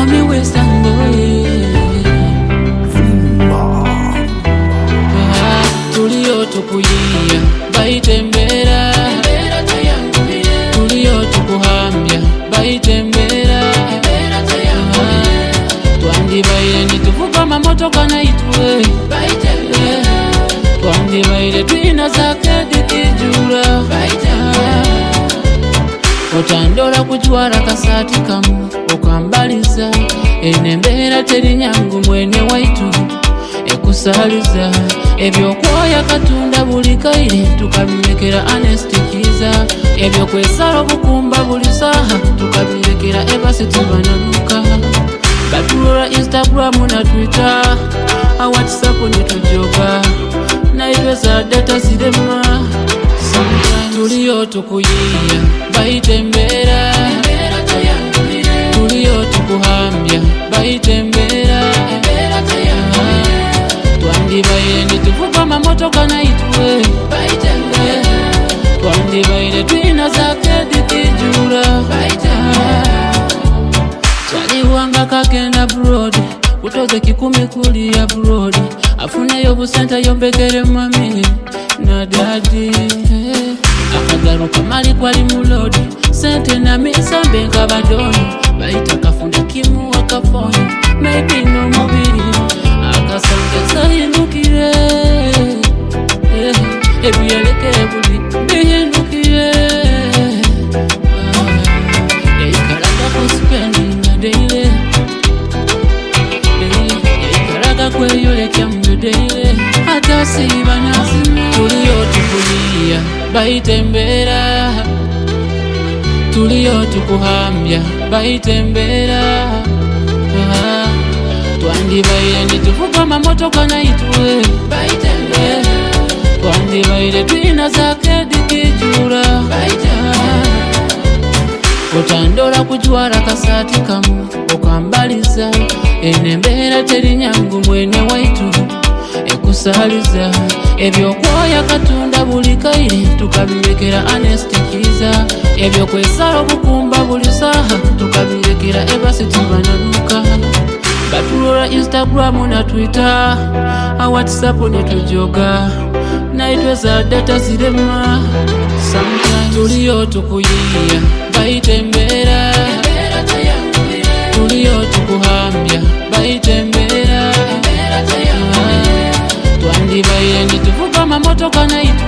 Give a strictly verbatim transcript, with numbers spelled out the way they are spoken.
Mwami wesangoye tuliyo tukuyiya bayitembera tuliyo tukuhambya bayitembera twandibaire nituvuga mamotoka naitwe twandibaire twina za credit jura otandola kujwara kasati kamu okambaliza enembera teri nyangu mwene waitu ekusaliza ebyo kwoya katunda buli kaire tukabimekera anestikiza ebyo kwesala bukumba buli saha tukabimekera ebasitibananuka batulora Instagram na Twitter a WhatsApp nitujoga naitwe za data zirema sometimes tuliyo tukuyiya bayitembera tuliyo tukuhambya bayitembera twandibaire nituvuga mamotoka naitwe twandibaire twina za credit jura chaliwanga kagenda abroad kutoze kikumi kuli abroad afuneyo busenta yombekere mami na dadi akagaruka mali kwali mulodi sente na misambe nkabadoni baita kafunda kimu wakafoni maybe no mubiri akasange sahindukire ebiyeleke buli bihindukire eikaraga kuspending a daily eikaraga kweyolekya mu daily hata siba nasima tuliyo tukuyiya bayitembera tuliyo tukuhambya bayitembera twandibaire nituvuga mamotoka naitwe twandibaire twina za credit jura otandola kujwara kasati kamu okambaliza enembera teri nyangu mwene waitu ekusaliza ebyo kwoya katunda buli kaire tukabimekera anestikiza ebyo kwesala bukumba buli saha tukabimekera ebasitibananuka batulora Instagram na Twitter a WhatsApp nitujoga naitwe za data zirema sometimes tuliyo tukuyiya bayitembera tuliyo tukuhambya bayitembera twandibaire nituvuga mamotoka naitwe